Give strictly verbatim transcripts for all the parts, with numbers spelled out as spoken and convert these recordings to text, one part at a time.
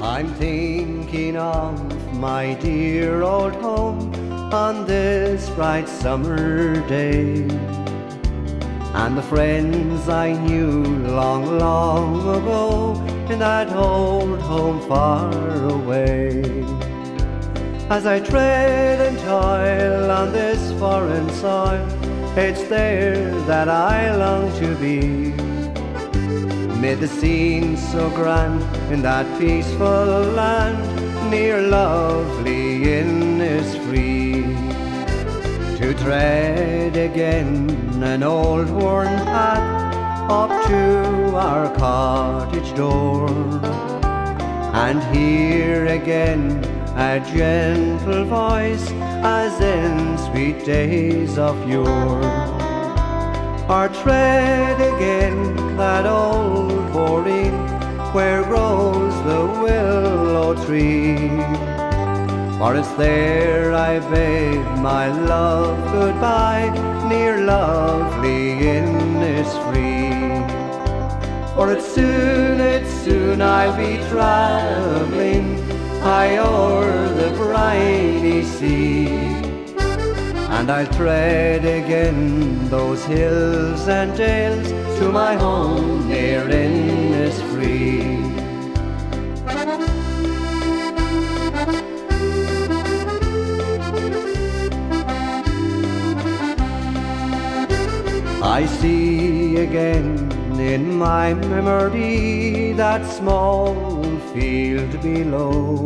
I'm thinking of my dear old home on this bright summer day, and the friends I knew long, long ago in that old home far away. As I tread and toil on this foreign soil, it's there that I long to be. Mid the scene so grand in that peaceful land, near lovely Innisfree, to tread again an old worn path up to our cottage door, and hear again a gentle voice as in sweet days of yore, or tread again that old boreen where grows the willow tree, for it's there I bade my love goodbye, near lovely Innisfree. For it's soon, it's soon I'll be travelling high o'er the briny sea, and I'll tread again those hills and dales to my home near Innisfree. I see again in my memory that small field below,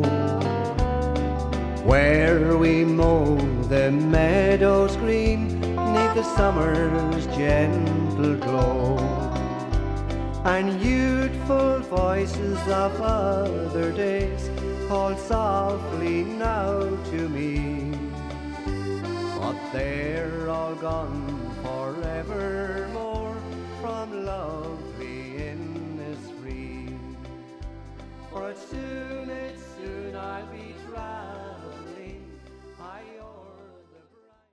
where we mow the meadows green neath the summer's gentle glow, and youthful voices of other days call softly now to me, but they're all gone forevermore from lovely Innisfree. For it's soon, it's soon I'll be traveling